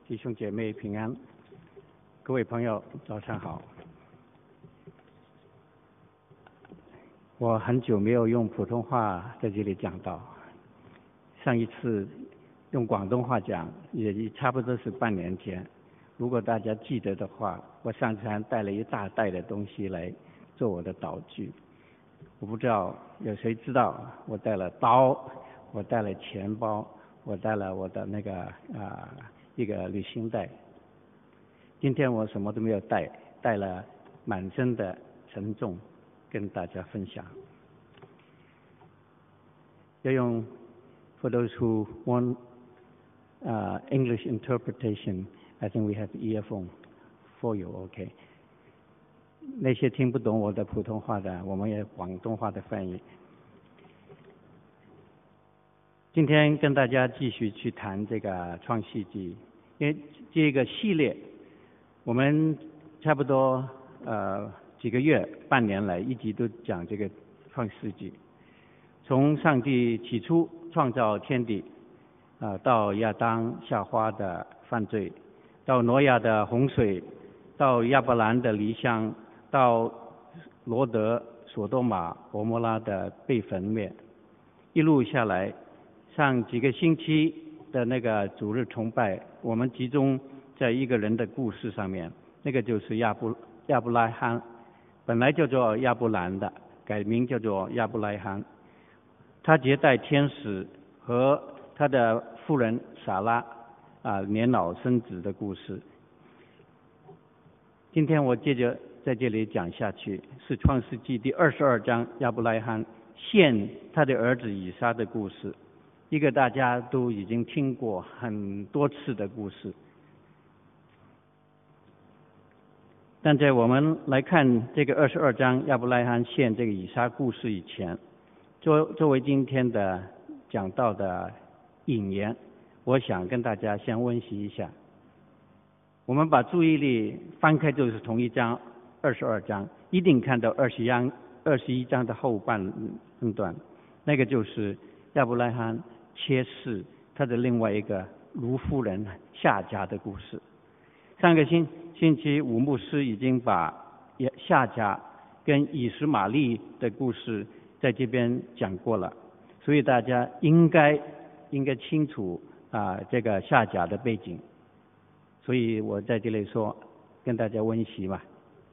弟兄姐妹平安，各位朋友早上好。我很久没有用普通话在这里讲道，上一次用广东话讲也差不多是半年前。如果大家记得的话，我上次还带了一大袋的东西来做我的导具。我不知道有谁知道，我带了刀，我带了钱包，我带了我的那个一个旅行袋。今天我什么都没有带，带了满身的沉重跟大家分享。要用 For those who want English interpretation, I think we have earphone for you, okay? 那些听不懂我的普通话的，我们也广东话的翻译。今天跟大家继续去谈这个创世纪，因为这个系列我们差不多几个月半年来一直都讲这个创世纪，从上帝起初创造天地到亚当夏娃的犯罪，到挪亚的洪水，到亚伯兰的离乡，到罗德索多玛蛾摩拉的被焚灭，一路下来，上几个星期的那个主日崇拜，我们集中在一个人的故事上面，那个就是亚伯拉罕，本来叫做亚伯兰的，改名叫做亚伯拉罕。他接待天使和他的妇人撒拉年老生子的故事。今天我接着在这里讲下去，是创世纪第22章亚伯拉罕献他的儿子以撒的故事，一个大家都已经听过很多次的故事。但在我们来看这个22章亚伯拉罕献这个以撒故事以前，作为今天的讲道的引言，我想跟大家先温习一下。我们把注意力翻开就是同一章22章，一定看到21章的后半段，那个就是亚伯拉罕切示他的另外一个卢夫人夏甲的故事。上个星期五牧师已经把夏甲跟以实玛利的故事在这边讲过了，所以大家应该清楚这个夏甲的背景，所以我在这里说跟大家温习嘛。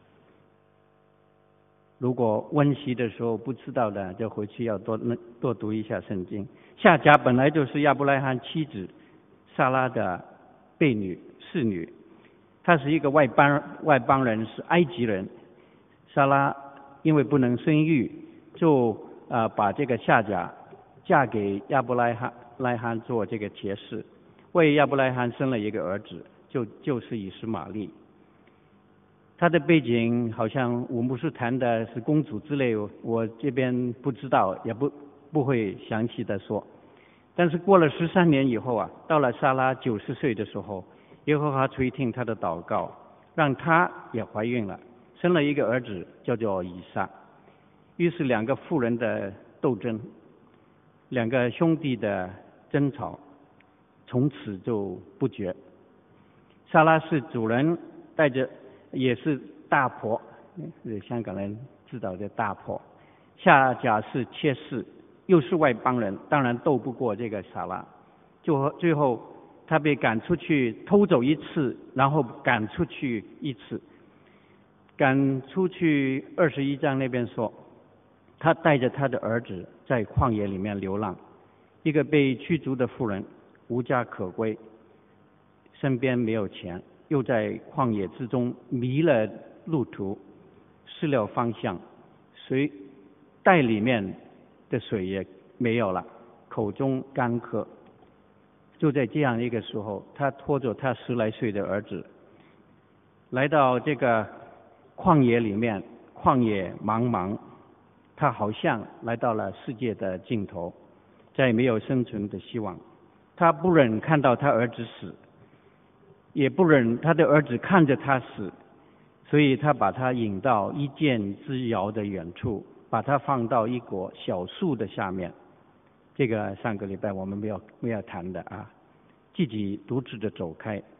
如果温习的时候不知道的，就回去要多读一下圣经。夏甲本来就是亚伯拉罕妻子撒拉的侍女，她是一个外邦人，是埃及人。撒拉因为不能生育，就把这个夏甲嫁给亚伯拉罕做这个妾室，为亚伯拉罕生了一个儿子，就是以实玛利。他的背景好像我牧师谈的是公主之类，我这边不知道，也不会详细的说。但是过了13年以后到了撒拉90岁的时候，耶和华垂听他的祷告，让他也怀孕了，生了一个儿子，叫做以撒。于是两个妇人的斗争，两个兄弟的争吵，从此就不绝。撒拉是主人带着，也是大婆，香港人知道的大婆。夏甲是妾室，又是外邦人，当然斗不过这个撒拉。最后他被赶出去，偷走一次，然后赶出去一次。赶出去21章那边说，他带着他的儿子在旷野里面流浪，一个被驱逐的妇人，无家可归，身边没有钱，又在旷野之中迷了路途，失了方向，袋里面的水也没有了，口中干渴。就在这样一个时候，他拖着他10来岁的儿子来到这个旷野里面，旷野茫茫，他好像来到了世界的尽头，再没有生存的希望。他不忍看到他儿子死，也不忍他的儿子看着他死，所以他把他引到一箭之遥的远处，把他放到一棵小树的下面。这个上个礼拜我们没有谈的自己独自的走开。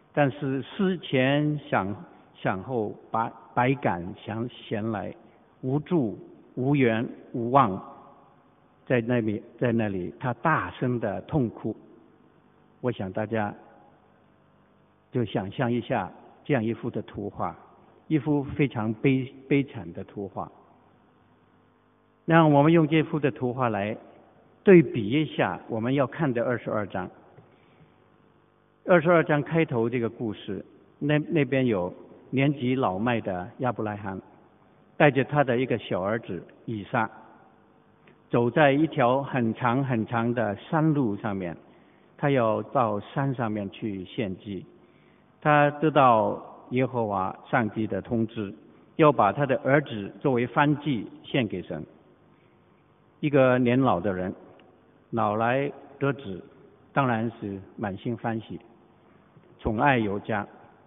但是思前想后，百感闲来，无助无缘无望，在那里他大声的痛哭。我想大家就想象一下这样一幅的图画，一幅非常悲惨的图画。让我们用这幅的图画来对比一下我们要看的22章。22章开头这个故事，那边有年纪老迈的亚伯拉罕，带着他的一个小儿子以撒，走在一条很长很长的山路上面，他要到山上面去献祭。他得到耶和华上帝的通知，要把他的儿子作为燔祭献给神。一个年老的人，老来得子，当然是满心欢喜，宠爱有加。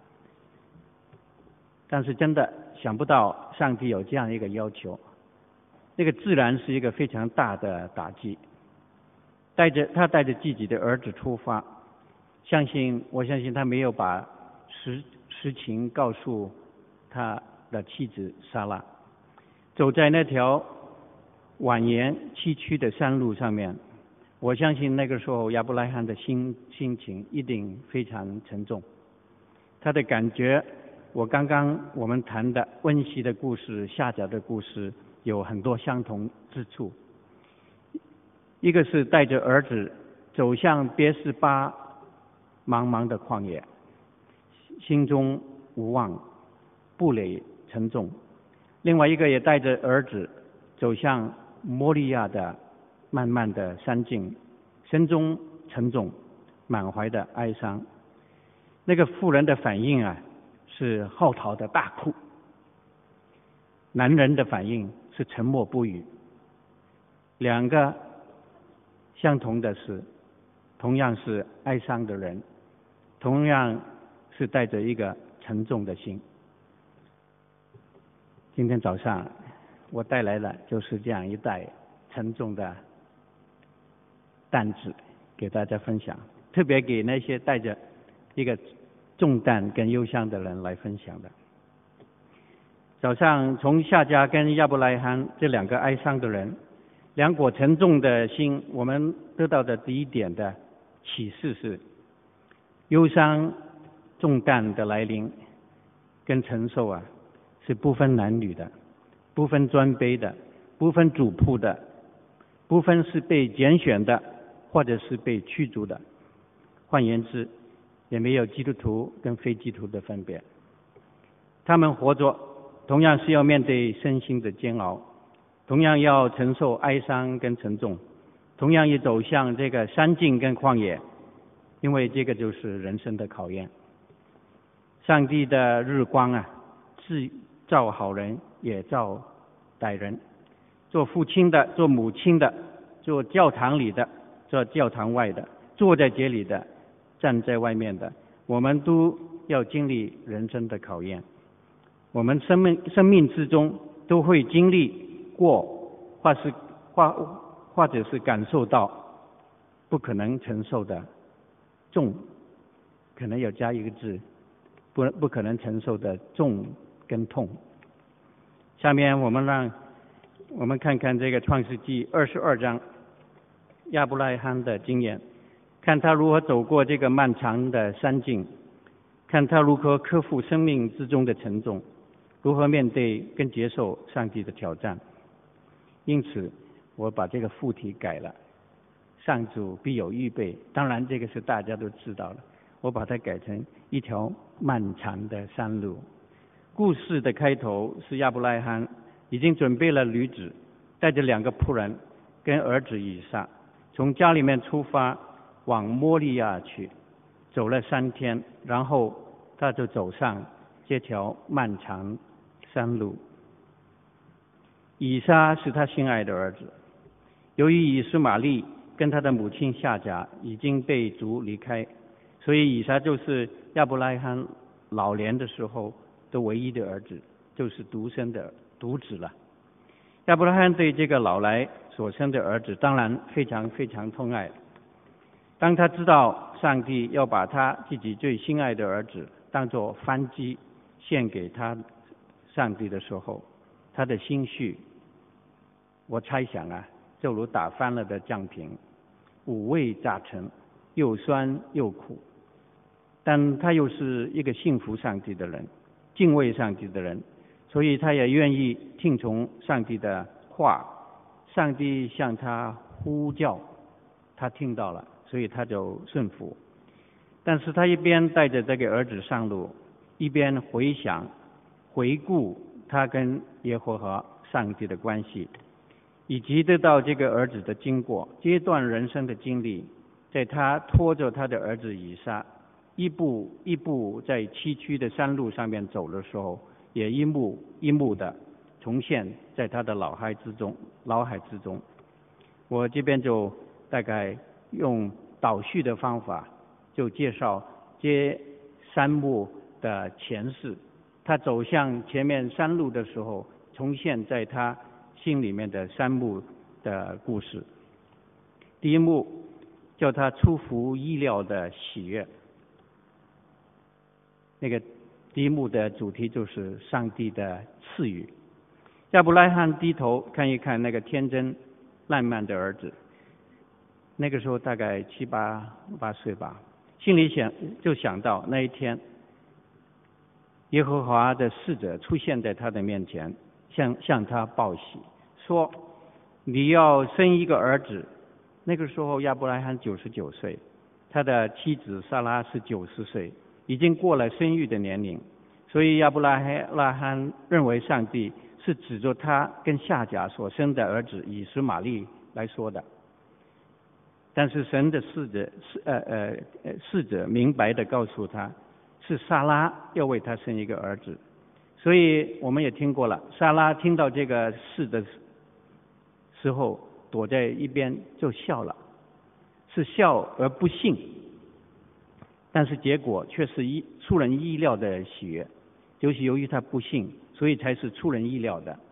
但是真的想不到上帝有这样一个要求，那个自然是一个非常大的打击。他带着自己的儿子出发，我相信他没有把实情告诉他的妻子撒拉。走在那条蜿蜒崎岖的山路上面，我相信那个时候亚伯拉罕的心情一定非常沉重。他的感觉，我们谈的温习的故事、夏甲的故事有很多相同之处。一个是带着儿子走向别是巴茫茫的旷野，心中无望，步履沉重；另外一个也带着儿子走向摩利亚的漫漫的山径，身中沉重，满怀的哀伤。那个妇人的反应是嚎啕的大哭，男人的反应是沉默不语。两个相同的是，同样是哀伤的人，同样是带着一个沉重的心。今天早上我带来的就是这样一袋沉重的担子给大家分享，特别给那些带着一个重担跟忧伤的人来分享的。早上从夏甲跟亚伯拉罕这两个哀伤的人，两股沉重的心，我们得到的第一点的启示是，忧伤重担的来临跟承受是不分男女的，不分尊卑的，不分主仆的，不分是被拣选的或者是被驱逐的。换言之，也没有基督徒跟非基督徒的分别。他们活着同样是要面对身心的煎熬，同样要承受哀伤跟沉重，同样也走向这个山径跟旷野，因为这个就是人生的考验。上帝的日光是照好人也照歹人，做父亲的，做母亲的，做教堂里的，做教堂外的，坐在这里的，站在外面的，我们都要经历人生的考验。我们生命之中都会经历过，或者是感受到不可能承受的重，可能要加一个字，不可能承受的重跟痛。下面我们看看这个创世纪22章亚伯拉罕的经验，看他如何走过这个漫长的山径，看他如何克服生命之中的沉重，如何面对跟接受上帝的挑战。因此我把这个副题改了，上主必有预备，当然这个是大家都知道了，我把它改成一条漫长的山路。故事的开头是亚伯拉罕已经准备了驴子，带着2个仆人跟儿子以撒，从家里面出发往摩利亚去，走了3天，然后他就走上这条漫长山路。以撒是他心爱的儿子，由于以实玛利跟他的母亲夏甲已经被逐离开，所以以撒就是亚伯拉罕老年的时候的唯一的儿子，就是独生的独子了。亚伯拉罕对这个老来所生的儿子当然非常非常痛爱。当他知道上帝要把他自己最心爱的儿子当作燔祭献给他上帝的时候，他的心绪，我猜想啊，就如打翻了的酱瓶，五味杂陈，又酸又苦。但他又是一个信服上帝的人，敬畏上帝的人，所以他也愿意听从上帝的话。上帝向他呼叫，他听到了，所以他就顺服。但是他一边带着这个儿子上路，一边回顾他跟耶和华上帝的关系，以及得到这个儿子的经过，这段人生的经历，在他拖着他的儿子以撒一步一步在崎岖的山路上面走的时候，也一幕一幕的重现在他的脑海之中。我这边就大概用倒叙的方法，就介绍这三幕的前世。他走向前面山路的时候，重现在他心里面的三幕的故事。第一幕叫他出乎意料的喜悦，那个第一幕的主题就是上帝的赐予。亚伯拉罕低头看一看那个天真烂漫的儿子，那个时候大概7、8岁吧，心里想到那一天，耶和华的使者出现在他的面前，向他报喜，说你要生一个儿子。那个时候亚伯拉罕99岁，他的妻子撒拉是90岁，已经过了生育的年龄，所以亚伯拉罕认为上帝是指着他跟夏甲所生的儿子以实玛利来说的。但是神的使者明白地告诉他，是撒拉要为他生一个儿子。所以我们也听过了，撒拉听到这个事的时候，躲在一边就笑了，是笑而不信，但是结果却是出人意料的喜悦，就是由于他不信，所以才是出人意料的。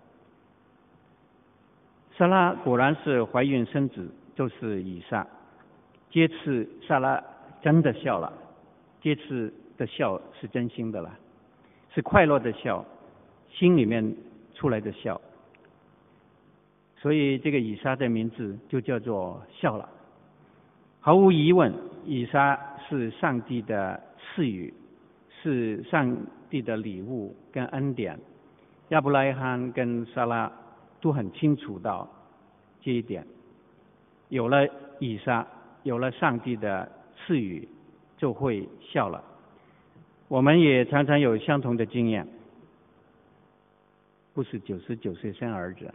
撒拉果然是怀孕生子，就是以撒。这次撒拉真的笑了，这次的笑是真心的了，是快乐的笑，心里面出来的笑。所以这个以撒的名字就叫做笑了。毫无疑问，以撒是上帝的赐予，是上帝的礼物跟恩典。亚伯拉罕跟撒拉都很清楚到这一点。有了以撒，有了上帝的赐予，就会笑了。我们也常常有相同的经验，不是99岁生儿子。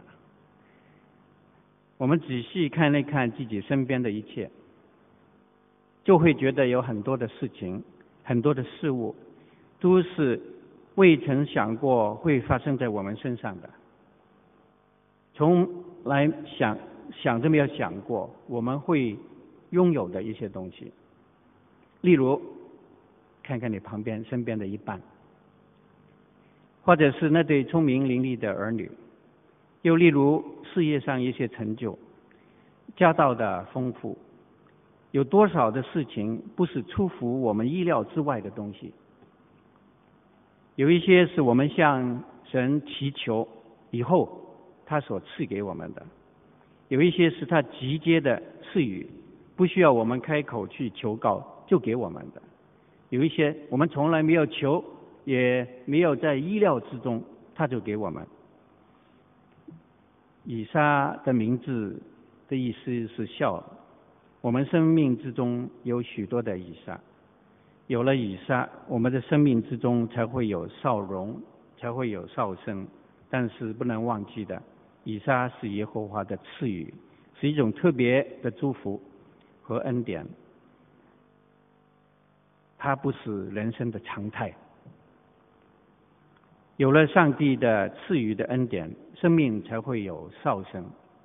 我们仔细看一看自己身边的一切，就会觉得有很多的事情，很多的事物，都是未曾想过会发生在我们身上的。从来想都没有想过我们会拥有的一些东西。例如，看看你身边的一半，或者是那对聪明伶俐的儿女。又例如事业上一些成就，家道的丰富，有多少的事情不是出乎我们意料之外的东西？有一些是我们向神祈求以后他所赐给我们的，有一些是他直接的赐予，不需要我们开口去求告就给我们的，有一些我们从来没有求，也没有在意料之中他就给我们。以撒的名字的意思是笑，我们生命之中有许多的以撒，有了以撒，我们的生命之中才会有少荣，才会有少生。但是不能忘记的，以撒是耶和华的赐予，是一种特别的祝福和恩典，它不是人生的常态。有了上帝的赐予的恩典，生命才会有少生。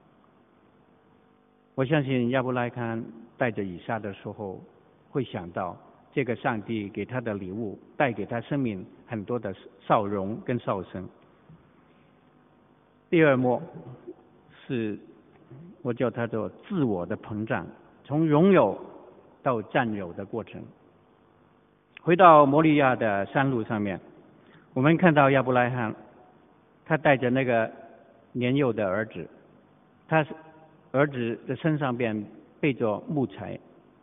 我相信亚伯拉罕带着以撒的时候，会想到这个上帝给他的礼物，带给他生命很多的少荣跟少生。第二幕是我叫它做自我的膨胀，从拥有到占有的过程。回到摩利亚的山路上面，我们看到亚伯拉罕，他带着那个年幼的儿子，他儿子的身上边背着木材，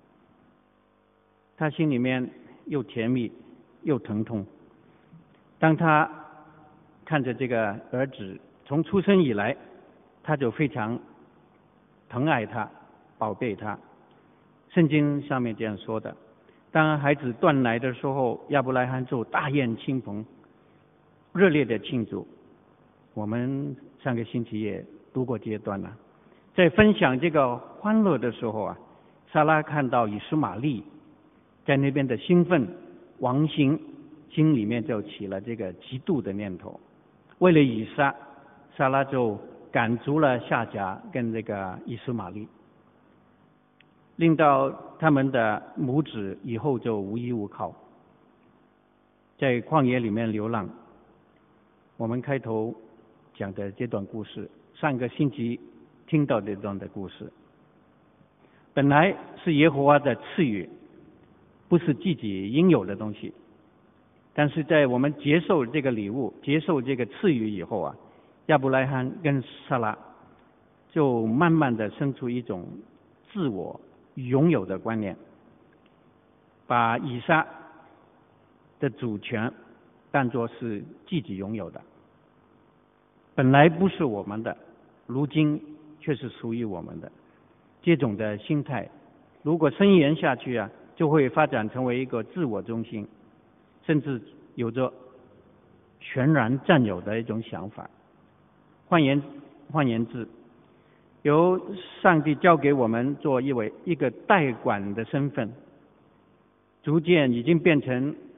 他心里面又甜蜜又疼痛。当他看着这个儿子从出生以来，他就非常疼爱他，宝贝他。圣经上面这样说的，当孩子断奶的时候，亚伯拉罕就大宴亲朋，热烈的庆祝。我们上个星期也读过这些段了。在分享这个欢乐的时候啊，撒拉看到以实玛利在那边的兴奋王心，心里面就起了这个嫉妒的念头。为了以撒，撒拉就赶逐了夏甲跟这个以实玛利，令到他们的母子以后就无依无靠，在旷野里面流浪。我们开头讲的这段故事，上个星期听到这段的故事，本来是耶和华的赐予，不是自己应有的东西。但是在我们接受这个礼物，接受这个赐予以后啊，亚伯拉罕跟撒拉就慢慢的生出一种自我拥有的观念，把以撒的主权当作是自己拥有的，本来不是我们的，如今却是属于我们的。这种的心态如果深延下去啊，就会发展成为一个自我中心，甚至有着全然占有的一种想法。换言之，由上帝交给我们作为一个代管的身份，逐渐已经变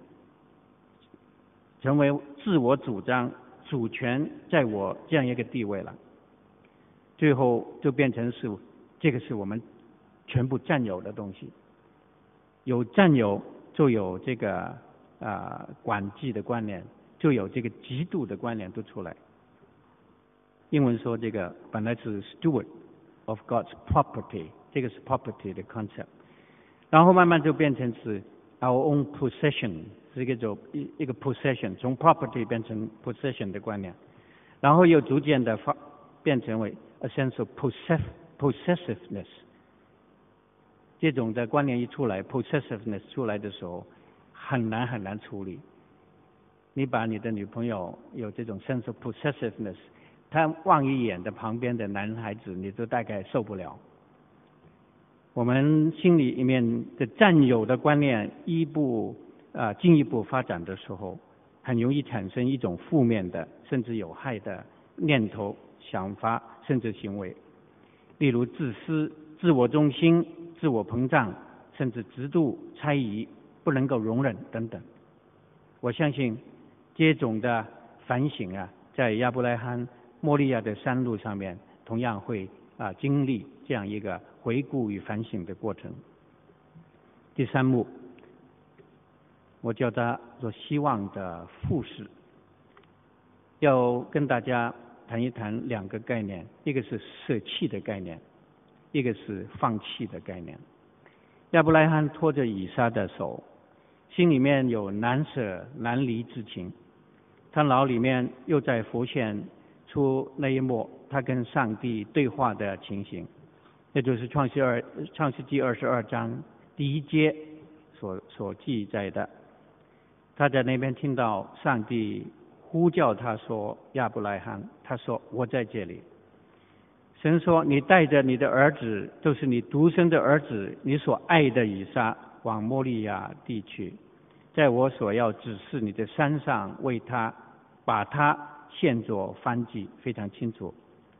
成为自我主张，主权在我这样一个地位了。最后就变成是这个是我们全部占有的东西。有占有就有这个管制的观念，就有这个嫉妒的观念都出来。英文说这个本来是 steward of God's property， 这个是 property 的 concept， 然后慢慢就变成是 our own possession， 是一个 possession， 从 property 变成 possession 的观念，然后又逐渐的变成为 a sense of possessiveness。这种的观念一出来 ，possessiveness 出来的时候，很难处理。你把你的女朋友有这种 sense of possessiveness， 她望一眼的旁边的男孩子，你都大概受不了。我们心里面的占有的观念进一步发展的时候，很容易产生一种负面的甚至有害的念头、想法甚至行为，例如自私、自我中心、自我膨胀，甚至嫉妒、猜疑、不能够容忍等等。我相信这种的反省啊，在亚伯拉罕摩利亚的山路上面同样会经历这样一个回顾与反省的过程。第三幕我叫它做希望的复试，要跟大家谈一谈两个概念，一个是舍弃的概念，一个是放弃的概念。亚伯拉罕拖着以撒的手，心里面有难舍难离之情，他脑里面又在浮现出那一幕他跟上帝对话的情形，也就是创世纪22章第1节所记载的。他在那边听到上帝呼叫他说：“亚伯拉罕。”他说：“我在这里。”神说：“你带着你的儿子，就是你独生的儿子，你所爱的以撒，往摩利亚地去，在我所要指示你的山上，把他献作燔祭。”非常清楚，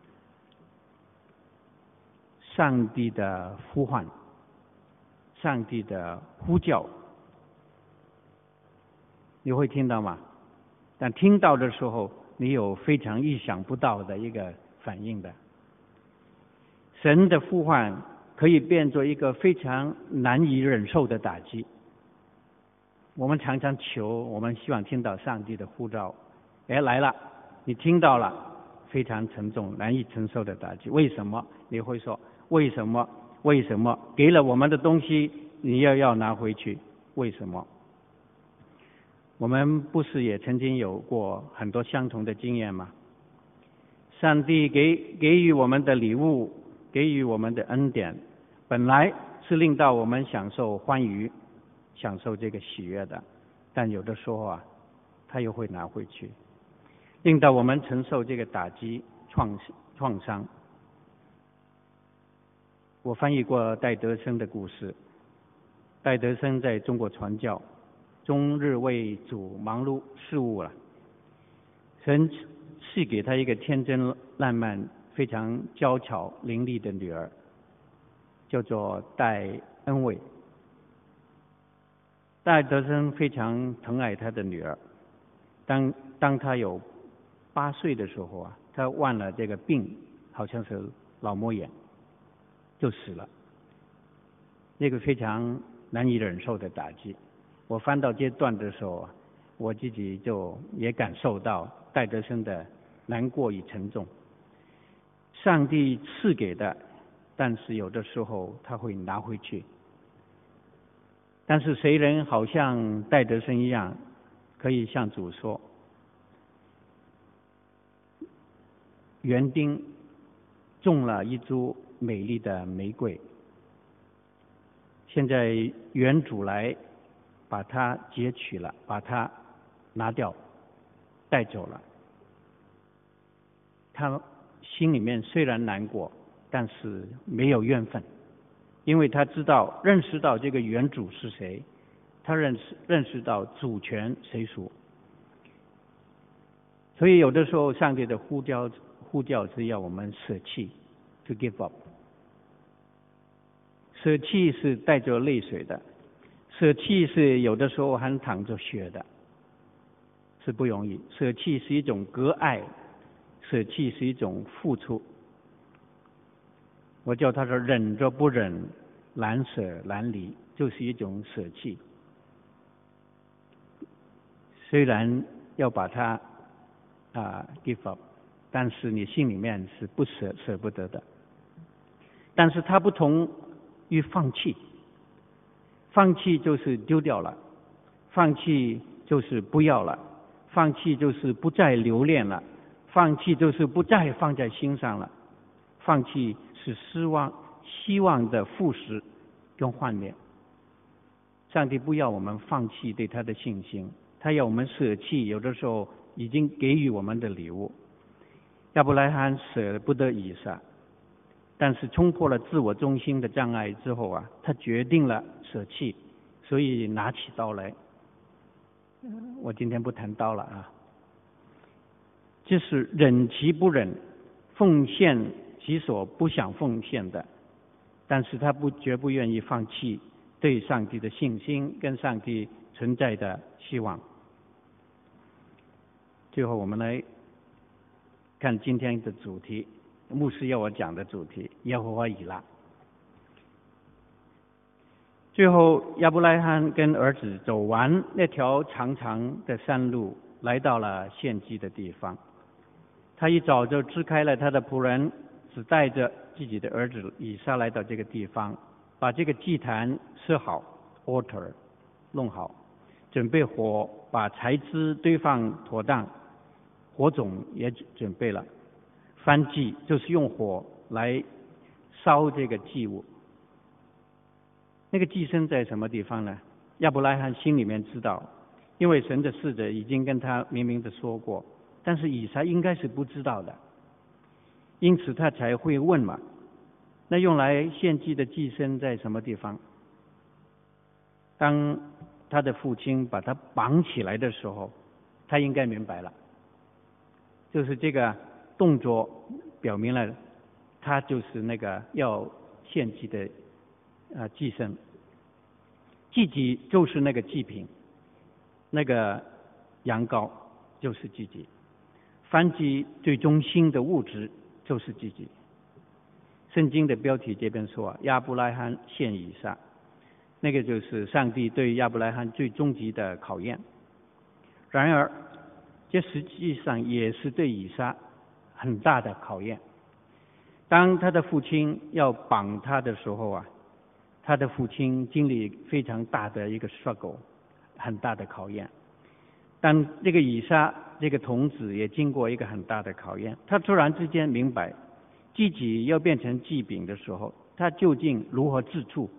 上帝的呼唤，上帝的呼叫，你会听到吗？但听到的时候，你有非常意想不到的一个反应的。神的呼唤可以变作一个非常难以忍受的打击。我们常常求，我们希望听到上帝的呼召，来了，你听到了，非常沉重难以承受的打击。为什么？你会说为什么给了我们的东西你要拿回去，为什么？我们不是也曾经有过很多相同的经验吗？上帝给予我们的礼物，给予我们的恩典，本来是令到我们享受欢愉，享受这个喜悦的，但有的时候啊，他又会拿回去，令到我们承受这个打击创伤。我翻译过戴德生的故事。戴德生在中国传教，终日为主忙碌事务了。神赐给他一个天真烂漫、非常娇巧伶俐的女儿，叫做戴恩伟。戴德生非常疼爱他的女儿。当他有8岁的时候啊，他患了这个病，好像是脑膜炎，就死了。那个非常难以忍受的打击。我翻到这段的时候啊，我自己就也感受到戴德生的难过与沉重。上帝赐给的，但是有的时候他会拿回去。但是谁人好像戴德生一样，可以向主说：园丁种了一株美丽的玫瑰，现在园主来把它截取了，把它拿掉，带走了。他心里面虽然难过，但是没有怨愤，因为他认识到这个园主是谁，他认识到主权谁属。所以有的时候上帝的呼叫是要我们舍弃 ，to give up。舍弃是带着泪水的，舍弃是有的时候还淌着血的，是不容易。舍弃是一种割爱，舍弃是一种付出。我叫他说忍着不忍，难舍难离，就是一种舍弃。虽然要把它give up， 但是你心里面是不舍不得的。但是它不同于放弃，放弃就是丢掉了，放弃就是不要了，放弃就是不再留恋了，放弃就是不再放在心上了，放弃是希望的腐蚀跟幻灭。上帝不要我们放弃对他的信心，他要我们舍弃有的时候已经给予我们的礼物。亚伯拉罕舍不得以撒，但是冲破了自我中心的障碍之后啊，他决定了舍弃，所以拿起刀来。我今天不谈刀了啊，就是忍其不忍，奉献其所不想奉献的，但是他绝不愿意放弃对上帝的信心跟上帝存在的希望。最后我们来看今天的主题，牧师要我讲的主题，耶和华以勒。最后亚伯拉罕跟儿子走完那条长长的山路，来到了献祭的地方。他一早就支开了他的仆人，只带着自己的儿子以撒来到这个地方，把这个祭坛设好 altar 弄好，准备火，把柴枝堆放妥当，火种也准备了。燔祭就是用火来烧这个祭物。那个祭牲在什么地方呢？亚伯拉罕心里面知道，因为神的使者已经跟他明明的说过，但是以撒应该是不知道的，因此他才会问嘛。那用来献祭的祭牲在什么地方？当他的父亲把他绑起来的时候，他应该明白了，就是这个动作表明了他就是那个要献祭的祭牲。祭己就是那个祭品，那个羊羔就是祭己，燔祭最中心的物质就是祭己。圣经的标题这边说亚伯拉罕献以撒，那个就是上帝对亚伯拉罕最终极的考验。然而这实际上也是对以撒很大的考验。当他的父亲要绑他的时候啊， 他的父亲经历非常大的一个 struggle， 很大的考验。但这个以撒这个童子也经过一个很大的考验，他突然之间明白自己要变成祭饼的时候，他究竟如何自处。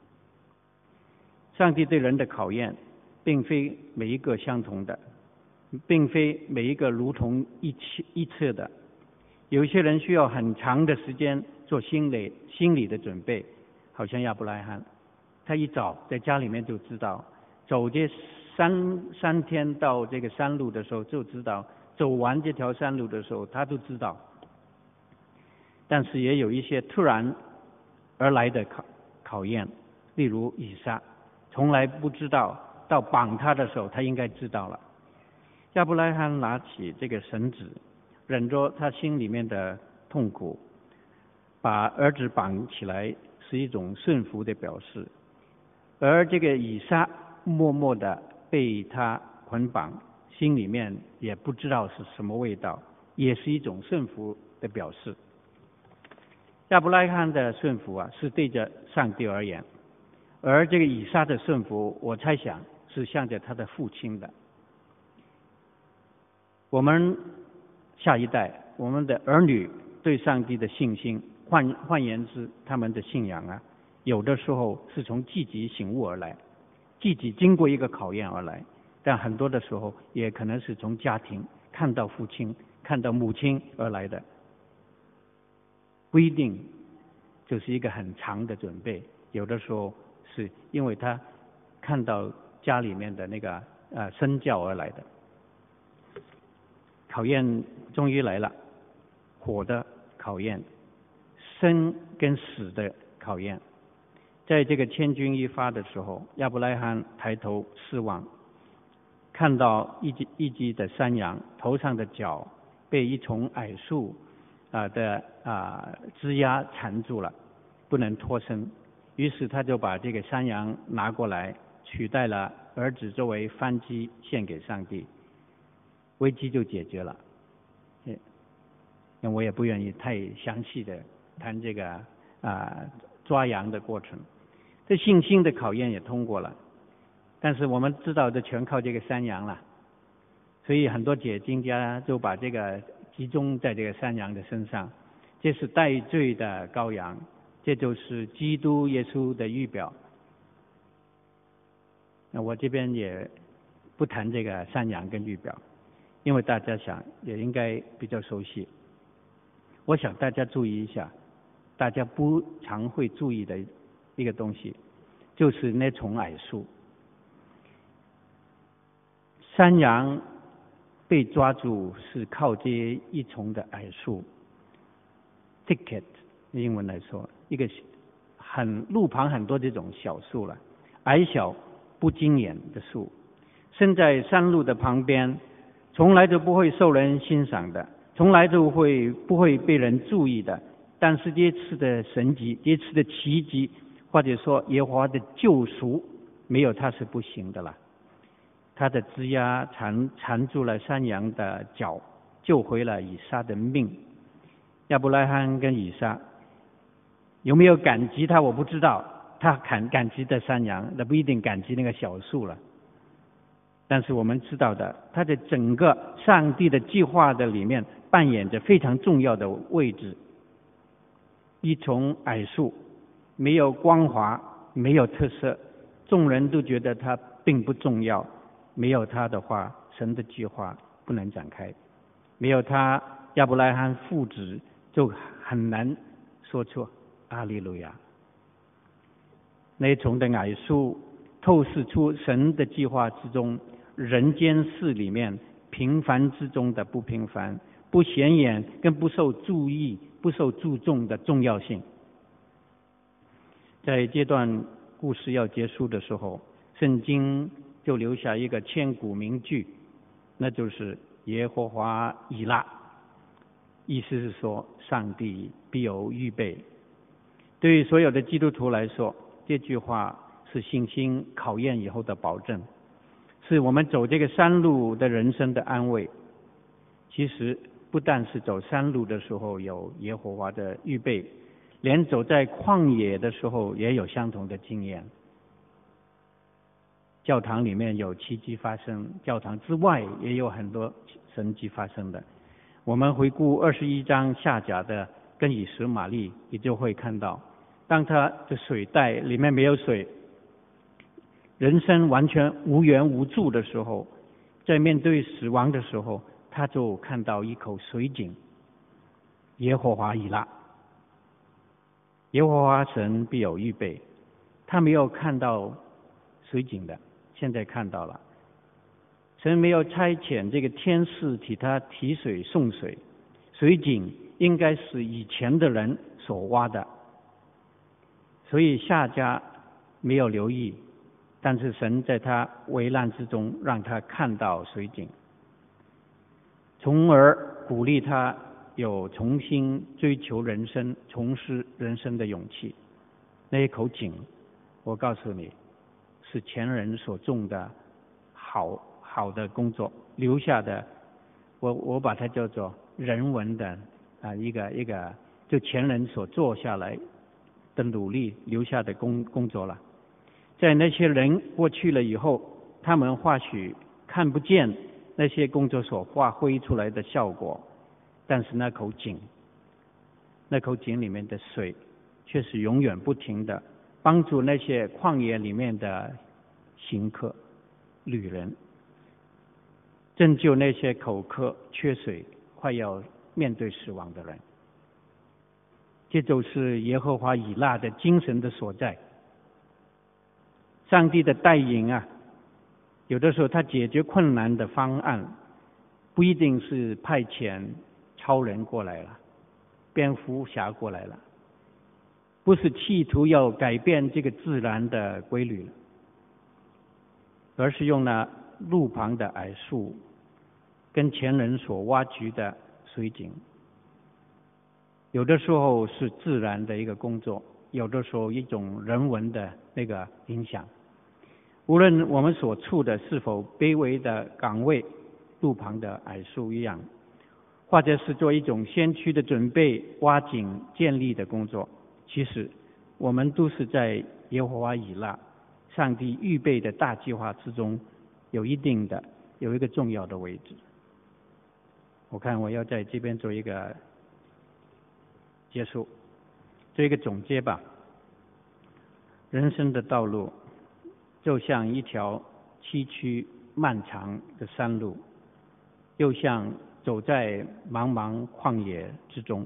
上帝对人的考验并非每一个相同的，并非每一个如同一次的。有一些人需要很长的时间做心理的准备，好像亚伯拉罕，他一早在家里面就知道，走这三天到这个山路的时候就知道，走完这条山路的时候他都知道。但是也有一些突然而来的考验，例如以撒从来不知道，到绑他的时候他应该知道了。亚伯拉罕拿起这个绳子，忍着他心里面的痛苦，把儿子绑起来，是一种顺服的表示。而这个以撒默默的被他捆绑，心里面也不知道是什么味道，也是一种顺服的表示。亚伯拉罕的顺服是对着上帝而言，而这个以撒的顺服，我猜想是向着他的父亲的。我们下一代，我们的儿女对上帝的信心，换言之，他们的信仰有的时候是从自己醒悟而来，自己经过一个考验而来，但很多的时候也可能是从家庭看到父亲、看到母亲而来的。不一定就是一个很长的准备，有的时候是因为他看到家里面的那个身教而来的。考验终于来了，火的考验，生跟死的考验。在这个千钧一发的时候，亚伯拉罕抬头四望，看到一只的山羊头上的角被一丛矮树的枝丫缠住了，不能脱身。于是他就把这个山羊拿过来，取代了儿子作为燔祭献给上帝，危机就解决了。我也不愿意太详细的谈这个抓羊的过程。这信心的考验也通过了，但是我们知道这全靠这个山羊了，所以很多解经家就把这个集中在这个山羊的身上，这是代罪的羔羊，这就是基督耶稣的预表。那我这边也不谈这个山羊跟预表，因为大家想也应该比较熟悉。我想大家注意一下，大家不常会注意的一个东西，就是那丛矮树。山羊被抓住是靠这一丛的矮树 thicket， 英文来说，一个路旁很多这种小树了，矮小不经眼的树，生在山路的旁边，从来都不会受人欣赏的，从来都不会被人注意的。但是这次的神迹，这次的奇迹，或者说耶和华的救赎，没有它是不行的了。他的枝丫缠住了山羊的脚，救回了以撒的命。亚伯拉罕跟以撒有没有感激他我不知道，他感激的山羊，那不一定感激那个小树了。但是我们知道的，他在整个上帝的计划的里面扮演着非常重要的位置。一丛矮树，没有光华，没有特色，众人都觉得它并不重要。没有它的话，神的计划不能展开。没有它，亚伯拉罕父子就很难说出阿利路亚。那丛的矮树透视出神的计划之中，人间事里面平凡之中的不平凡，不显眼跟不受注意、不受注重的重要性。在这段故事要结束的时候，圣经就留下一个千古名句，那就是耶和华以拉，意思是说上帝必有预备。对于所有的基督徒来说，这句话是信心考验以后的保证，是我们走这个山路的人生的安慰。其实不但是走山路的时候有耶和华的预备， 连走在旷野的时候也有相同的经验。教堂里面有奇迹发生，教堂之外也有很多神迹发生的。我们回顾21章下甲的跟以实玛利，你就会看到，当他的水袋里面没有水，人生完全无援无助的时候，在面对死亡的时候，他就看到一口水井，耶和华以勒，耶和华神必有预备。他没有看到水井的，现在看到了。神没有差遣这个天使替他提水送水，水井应该是以前的人所挖的，所以夏甲没有留意，但是神在他危难之中让他看到水井，从而鼓励他有重新追求人生、重拾人生的勇气。那一口井，我告诉你，是前人所种的好的工作留下的，我把它叫做人文的一个就前人所做下来的努力留下的工作了。在那些人过去了以后，他们或许看不见那些工作所发挥出来的效果，但是那口井里面的水却是永远不停的帮助那些旷野里面的行客旅人，拯救那些口渴缺水快要面对死亡的人。这就是耶和华以勒的精神的所在。上帝的带领啊，有的时候他解决困难的方案不一定是派遣超人过来了，蝙蝠侠过来了，不是企图要改变这个自然的规律，而是用了路旁的矮树跟前人所挖掘的水井。有的时候是自然的一个工作，有的时候一种人文的那个影响。无论我们所处的是否卑微的岗位，路旁的矮树一样，或者是做一种先驱的准备挖井建立的工作，其实我们都是在耶和华以勒上帝预备的大计划之中有一个重要的位置。我看我要在这边做一个结束，做一个总结吧。人生的道路就像一条崎岖漫长的山路，又像走在茫茫旷野之中。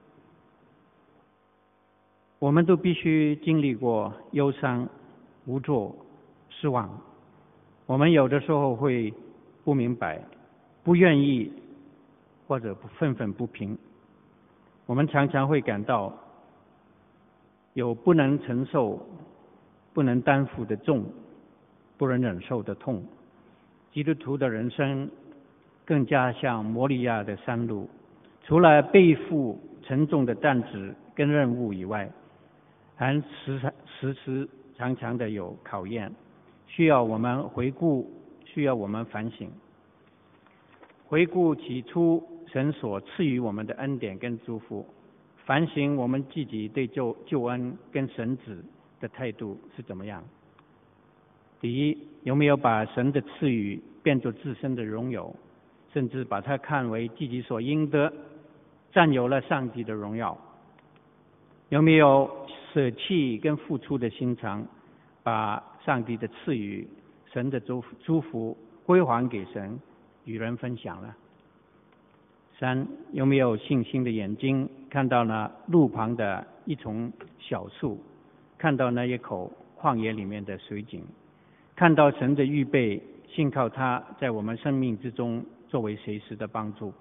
我们都必须经历过忧伤、无助、失望。我们有的时候会不明白、不愿意或者愤愤不平。我们常常会感到有不能承受、不能担负的重，不能忍受的痛。基督徒的人生更加像摩利亚的山路，除了背负沉重的担子跟任务以外，还时常的有考验，需要我们回顾，需要我们反省。回顾起初神所赐予我们的恩典跟祝福，反省我们自己对救恩跟神子的态度是怎么样。第一，有没有把神的赐予变作自身的荣耀，甚至把它看为自己所应得，占有了上帝的荣耀？有没有舍弃跟付出的心肠，把上帝的赐予、神的祝福归还给神，与人分享了？三，有没有信心的眼睛，看到了路旁的一丛小树，看到那一口旷野里面的水井，看到神的预备，信靠他在我们生命之中作为随时的帮助。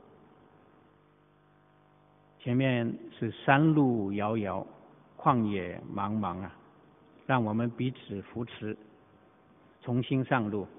前面是山路遥遥，旷野茫茫啊，让我们彼此扶持，重新上路。